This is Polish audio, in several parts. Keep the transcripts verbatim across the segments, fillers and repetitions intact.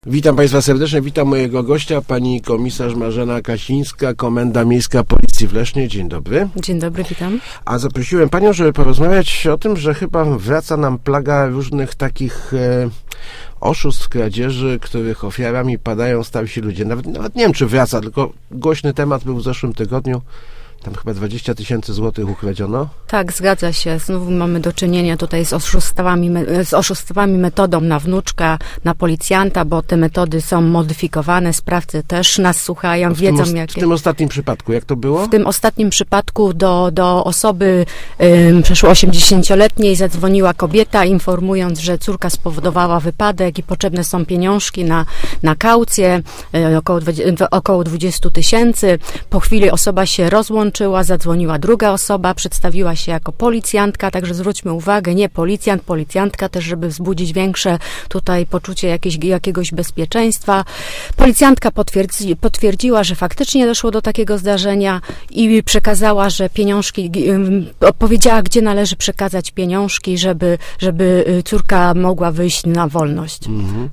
Witam Państwa serdecznie, witam mojego gościa, pani komisarz Marzena Kasińska, Komenda Miejska Policji w Lesznie. Dzień dobry. Dzień dobry, witam. A zaprosiłem panią, żeby porozmawiać o tym, że chyba wraca nam plaga różnych takich e, oszustw, kradzieży, których ofiarami padają starsi ludzie. Nawet, nawet nie wiem, czy wraca, tylko głośny temat był w zeszłym tygodniu. Tam chyba dwadzieścia tysięcy złotych ukradziono. Tak, zgadza się. Znowu mamy do czynienia tutaj z oszustwami, z oszustwami metodą na wnuczka, na policjanta, bo te metody są modyfikowane. Sprawcy też nas słuchają, w wiedzą tym, jakie... W tym ostatnim przypadku, jak to było? W tym ostatnim przypadku do, do osoby y, przeszło osiemdziesięcioletniej zadzwoniła kobieta, informując, że córka spowodowała wypadek i potrzebne są pieniążki na, na kaucję, y, około, około dwadzieścia tysięcy. Po chwili osoba się rozłączyła, zadzwoniła druga osoba, przedstawiła się jako policjantka, także zwróćmy uwagę, nie policjant, policjantka też, żeby wzbudzić większe tutaj poczucie jakieś, jakiegoś bezpieczeństwa. Policjantka potwierdzi, potwierdziła, że faktycznie doszło do takiego zdarzenia i przekazała, że pieniążki, powiedziała, gdzie należy przekazać pieniążki, żeby, żeby córka mogła wyjść na wolność. Mhm.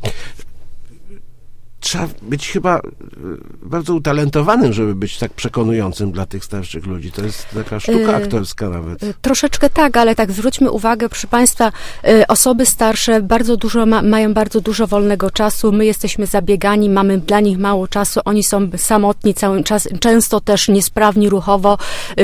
Trzeba być chyba bardzo utalentowanym, żeby być tak przekonującym dla tych starszych ludzi. To jest taka sztuka aktorska nawet. Troszeczkę tak, ale tak zwróćmy uwagę, proszę Państwa, osoby starsze bardzo dużo ma, mają bardzo dużo wolnego czasu. My jesteśmy zabiegani, mamy dla nich mało czasu. Oni są samotni cały czas, często też niesprawni ruchowo.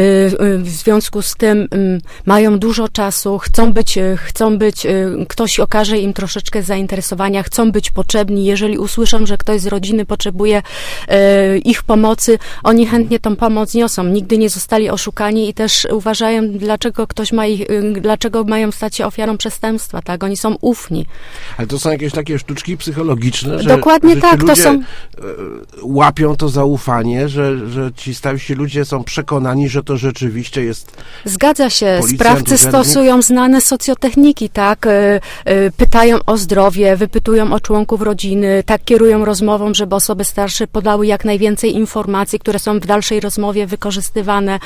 W związku z tym mają dużo czasu, chcą być, chcą być, ktoś okaże im troszeczkę zainteresowania, chcą być potrzebni. Jeżeli usłyszą, że ktoś z rodziny potrzebuje e, ich pomocy, oni chętnie tą pomoc niosą. Nigdy nie zostali oszukani i też uważają, dlaczego ktoś ma ich, dlaczego mają stać się ofiarą przestępstwa, tak? Oni są ufni. Ale to są jakieś takie sztuczki psychologiczne, że, Dokładnie że tak, ludzie to są... łapią to zaufanie, że, że ci starsi ludzie są przekonani, że to rzeczywiście jest... Zgadza się. Sprawcy urzędnik. stosują znane socjotechniki, tak? Pytają o zdrowie, wypytują o członków rodziny, tak kierują rozmową, żeby osoby starsze podały jak najwięcej informacji, które są w dalszej rozmowie wykorzystywane.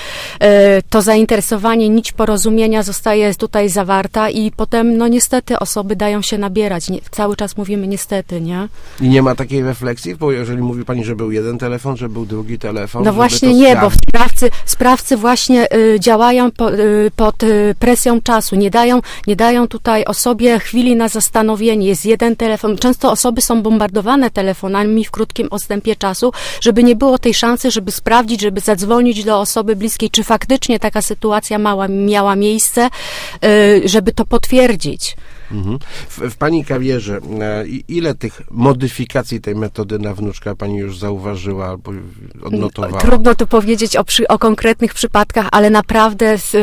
To zainteresowanie, nić porozumienia zostaje tutaj zawarta i potem, no niestety, osoby dają się nabierać. Nie, cały czas mówimy niestety, nie? I nie ma takiej refleksji, bo jeżeli mówi pani, że był jeden telefon, że był drugi telefon. No właśnie nie, bo sprawcy, sprawcy właśnie y, działają po, y, pod y, presją czasu. Nie dają, nie dają tutaj osobie chwili na zastanowienie. Jest jeden telefon. Często osoby są bombardowane telefonami w krótkim odstępie czasu, żeby nie było tej szansy, żeby sprawdzić, żeby zadzwonić do osoby bliskiej, czy faktycznie taka sytuacja mała, miała miejsce, y, żeby to potwierdzić. Mhm. W, w pani karierze e, ile tych modyfikacji tej metody na wnuczka pani już zauważyła albo odnotowała? Trudno tu powiedzieć o, przy, o konkretnych przypadkach, ale naprawdę z,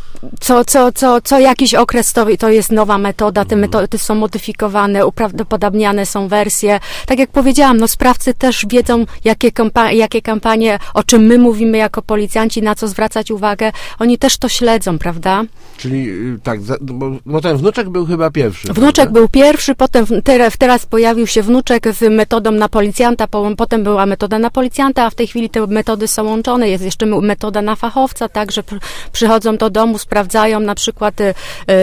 co, co, co, co jakiś okres to, to jest nowa metoda, te metody są modyfikowane, uprawdopodobniane są wersje. Tak jak powiedziałam, no sprawcy też wiedzą, jakie, kampa- jakie kampanie, o czym my mówimy jako policjanci, na co zwracać uwagę. Oni też to śledzą, prawda? Czyli tak, bo, bo ten wnuczek był chyba pierwszy. Wnuczek prawda? był pierwszy, potem teraz, teraz pojawił się wnuczek z metodą na policjanta, potem była metoda na policjanta, a w tej chwili te metody są łączone. Jest jeszcze metoda na fachowca, tak, że przychodzą do domu, sprawdzają na przykład, y,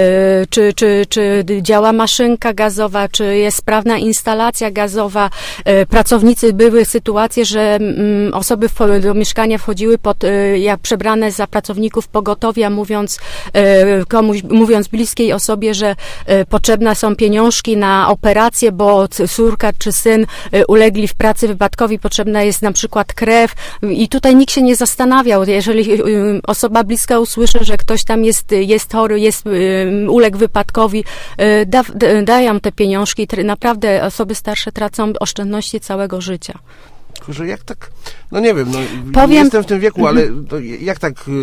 czy, czy, czy działa maszynka gazowa, czy jest sprawna instalacja gazowa. Y, pracownicy, były sytuacje, że y, osoby w, do mieszkania wchodziły pod, y, jak przebrane za pracowników pogotowia, mówiąc y, komuś, mówiąc bliskiej osobie, że y, potrzebne są pieniążki na operację, bo córka czy syn y, ulegli w pracy wypadkowi, potrzebna jest na przykład krew i tutaj nikt się nie zastanawiał. Jeżeli y, osoba bliska usłyszy, że ktoś tam jest, jest chory, jest, y, uległ wypadkowi, y, da, d, dają te pieniążki. Naprawdę osoby starsze tracą oszczędności całego życia. Tylko, że jak tak, no nie wiem, no Powiem, nie jestem w tym wieku, ale to jak tak y,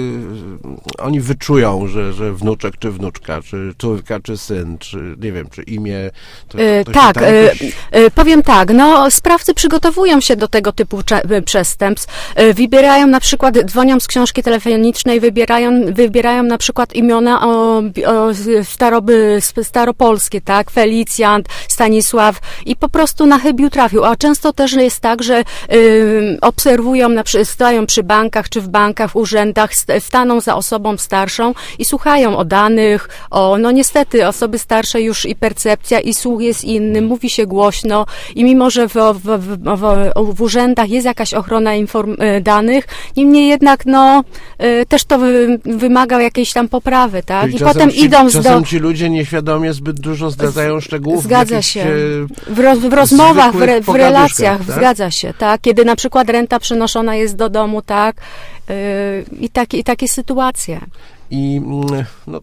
oni wyczują, że, że wnuczek czy wnuczka, czy córka czy syn, czy nie wiem, czy imię. To, to tak, tam jakoś... y, y, powiem tak, no sprawcy przygotowują się do tego typu cze- przestępstw, y, wybierają na przykład, dzwonią z książki telefonicznej, wybierają, wybierają na przykład imiona o, o staroby, staropolskie, tak, Felicjant, Stanisław i po prostu na chybił trafił, a często też jest tak, że y, obserwują, na, stoją przy bankach czy w bankach, w urzędach, staną za osobą starszą i słuchają o danych, o, no niestety osoby starsze już i percepcja i słuch jest inny, mówi się głośno i mimo, że w, w, w, w, w urzędach jest jakaś ochrona inform, danych, niemniej jednak no y, też to wy, wymaga jakiejś tam poprawy, tak? Czyli I czasem potem ci, idą czasem do... ci ludzie nieświadomie zbyt dużo zdradzają szczegółów. Zgadza jakichś, się. W, roz, w rozmowach, w, re, w relacjach, tak? Zgadza się, tak? Kiedy na przykład renta przenoszona jest do domu, tak? Yy, I, takie, I takie sytuacje. I no,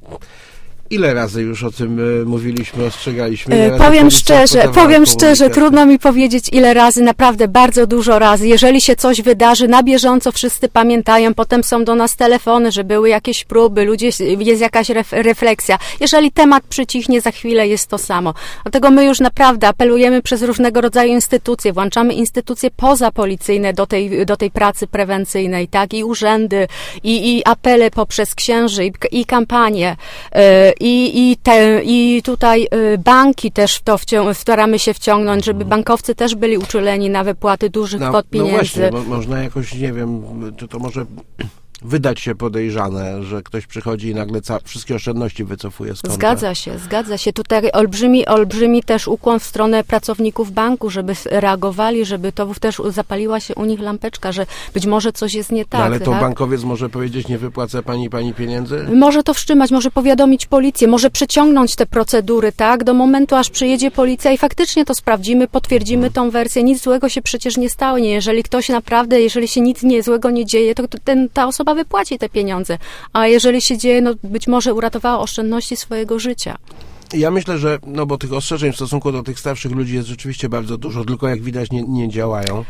ile razy już o tym y, mówiliśmy, ostrzegaliśmy? Yy, powiem szczerze, powiem szczerze, trudno mi powiedzieć ile razy, naprawdę bardzo dużo razy. Jeżeli się coś wydarzy, na bieżąco wszyscy pamiętają, potem są do nas telefony, że były jakieś próby, ludzie, jest jakaś ref, refleksja. Jeżeli temat przycichnie, za chwilę jest to samo. Dlatego my już naprawdę apelujemy przez różnego rodzaju instytucje, włączamy instytucje pozapolicyjne do tej, do tej pracy prewencyjnej, tak? I urzędy, i, i apele poprzez księży, i, i kampanie, yy, I, i, te, i tutaj y, banki też w to wcią- staramy się wciągnąć, żeby bankowcy też byli uczuleni na wypłaty dużych no, kwot pieniędzy. No właśnie, mo- można jakoś, nie wiem, to, to może wydać się podejrzane, że ktoś przychodzi i nagle ca- wszystkie oszczędności wycofuje z konta. Zgadza się, zgadza się. Tutaj olbrzymi, olbrzymi też ukłon w stronę pracowników banku, żeby reagowali, żeby to też zapaliła się u nich lampeczka, że być może coś jest nie tak. No ale to tak? bankowiec może powiedzieć, nie wypłacę pani pani pieniędzy? Może to wstrzymać, może powiadomić policję, może przeciągnąć te procedury, tak, do momentu, aż przyjedzie policja i faktycznie to sprawdzimy, potwierdzimy tą wersję. Nic złego się przecież nie stało. Nie, jeżeli ktoś naprawdę, jeżeli się nic nie, złego nie dzieje, to ten, ta osoba wypłaci te pieniądze. A jeżeli się dzieje, no być może uratowała oszczędności swojego życia. Ja myślę, że, no bo tych ostrzeżeń w stosunku do tych starszych ludzi jest rzeczywiście bardzo dużo, tylko jak widać nie, nie działają.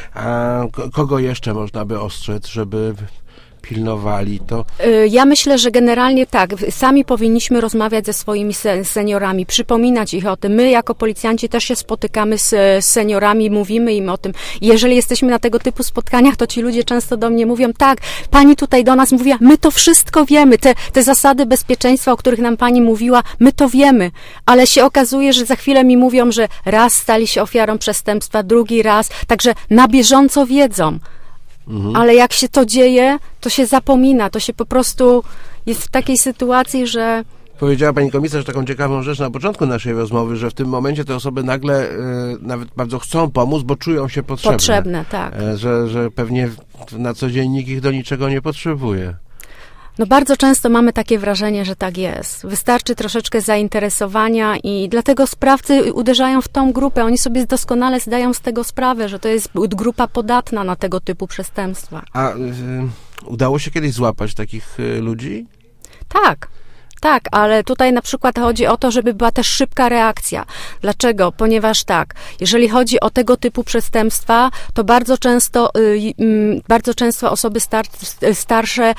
A kogo jeszcze można by ostrzec, żeby pilnowali to? Ja myślę, że generalnie tak, sami powinniśmy rozmawiać ze swoimi seniorami, przypominać ich o tym. My jako policjanci też się spotykamy z seniorami, mówimy im o tym. Jeżeli jesteśmy na tego typu spotkaniach, to ci ludzie często do mnie mówią, tak, pani tutaj do nas mówiła, my to wszystko wiemy, te, te zasady bezpieczeństwa, o których nam pani mówiła, my to wiemy, ale się okazuje, że za chwilę mi mówią, że raz stali się ofiarą przestępstwa, drugi raz, także na bieżąco wiedzą. Mhm. Ale jak się to dzieje, to się zapomina, to się po prostu jest w takiej sytuacji, że... Powiedziała pani komisarz taką ciekawą rzecz na początku naszej rozmowy, że w tym momencie te osoby nagle y, nawet bardzo chcą pomóc, bo czują się potrzebne. Potrzebne, tak. Y, że, że pewnie na co dzień nikt ich do niczego nie potrzebuje. No bardzo często mamy takie wrażenie, że tak jest. Wystarczy troszeczkę zainteresowania i dlatego sprawcy uderzają w tą grupę. Oni sobie doskonale zdają z tego sprawę, że to jest grupa podatna na tego typu przestępstwa. A y, udało się kiedyś złapać takich y, ludzi? Tak. Tak, ale tutaj na przykład chodzi o to, żeby była też szybka reakcja. Dlaczego? Ponieważ tak, jeżeli chodzi o tego typu przestępstwa, to bardzo często, bardzo często osoby star, starsze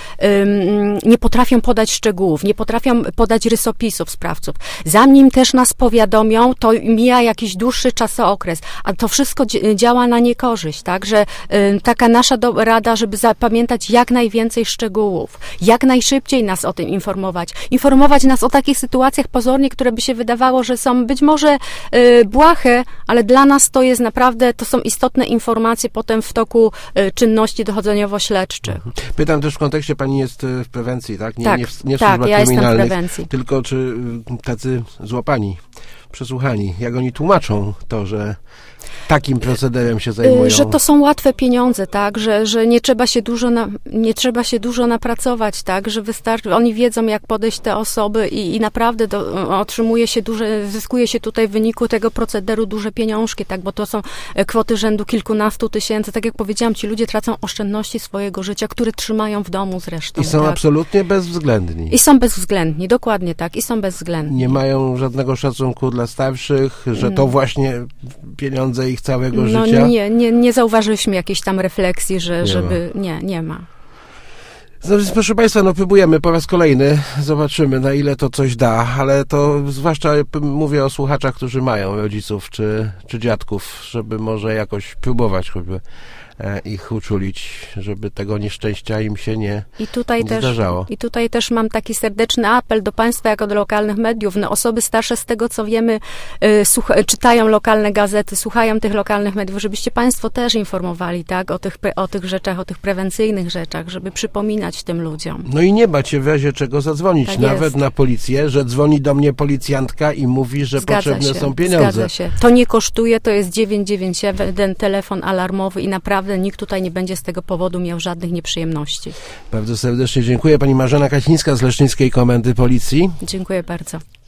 nie potrafią podać szczegółów, nie potrafią podać rysopisów sprawców. Zanim też nas powiadomią, to mija jakiś dłuższy czasookres, a to wszystko działa na niekorzyść, tak, że taka nasza rada, żeby zapamiętać jak najwięcej szczegółów, jak najszybciej nas o tym informować. Informować nas o takich sytuacjach pozornie, które by się wydawało, że są być może y, błahe, ale dla nas to jest naprawdę, to są istotne informacje potem w toku y, czynności dochodzeniowo-śledczych. Pytam też w kontekście, pani jest w prewencji, tak? Nie, tak, nie w, nie w tak, służbach ja jestem w kryminalnych, prewencji. tylko czy tacy złapani, przesłuchani, jak oni tłumaczą to, że takim procederem się zajmują? Że to są łatwe pieniądze, tak, że, że nie trzeba się dużo na, nie trzeba się dużo napracować, tak, że wystarczy, oni wiedzą jak podejść te osoby i, i naprawdę do, otrzymuje się duże, zyskuje się tutaj w wyniku tego procederu duże pieniążki, tak, bo to są kwoty rzędu kilkunastu tysięcy, tak jak powiedziałam, ci ludzie tracą oszczędności swojego życia, które trzymają w domu zresztą. I są tak. absolutnie bezwzględni. I są bezwzględni, dokładnie tak, i są bezwzględni. Nie mają żadnego szacunku dla starszych, że to właśnie pieniądze ich całego no, życia? Nie, nie, nie zauważyliśmy jakiejś tam refleksji, że, nie żeby... Ma. Nie, nie ma. No, proszę Państwa, no próbujemy po raz kolejny, zobaczymy na ile to coś da, ale to zwłaszcza mówię o słuchaczach, którzy mają rodziców czy, czy dziadków, żeby może jakoś próbować choćby ich uczulić, żeby tego nieszczęścia im się nie, I tutaj nie też, zdarzało. I tutaj też mam taki serdeczny apel do Państwa jako do lokalnych mediów. No, osoby starsze z tego, co wiemy, y, słucha, czytają lokalne gazety, słuchają tych lokalnych mediów, żebyście Państwo też informowali, tak, o tych, o tych rzeczach, o tych prewencyjnych rzeczach, żeby przypominać tym ludziom. No i nie bać się w razie czego zadzwonić, Tak nawet jest. na policję, że dzwoni do mnie policjantka i mówi, że Zgadza potrzebne się, są pieniądze. Zgadza się. To nie kosztuje, to jest dziewięć dziewięć jeden, telefon alarmowy i naprawdę nikt tutaj nie będzie z tego powodu miał żadnych nieprzyjemności. Bardzo serdecznie dziękuję. Pani Marzena Kacińska z Leszczyńskiej Komendy Policji. Dziękuję bardzo.